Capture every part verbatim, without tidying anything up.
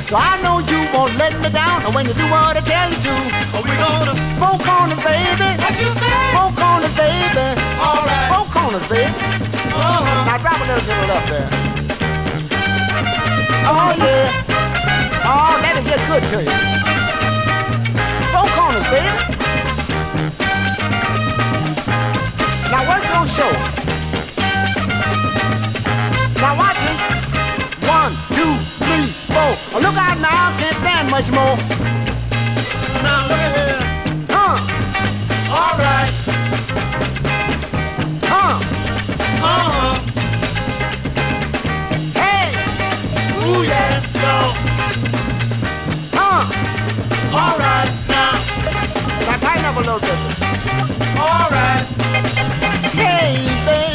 So I know you won't let me down. And when you do what I tell you to, Are we gonna four corners, baby. what you say? Four corners, baby. All right. Four corners, baby. Uh-huh. Now drop a little to the left there. Oh yeah. Oh, that'll get good to you. Four corners, baby. Now work your show. Now watch it. One, two, three, four. Oh, look out now, can't stand much more. Now look at here. Huh, All right. huh. Uh-huh. Hey, Ooh, yeah. No. huh. All right. Now. Now tighten up a little bit. All right. Hey, baby.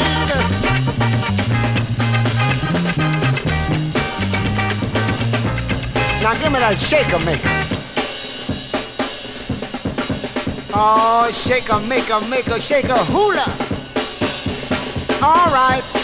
Now give me that shaker maker. Oh, shaker maker, maker, shaker, hula. All right.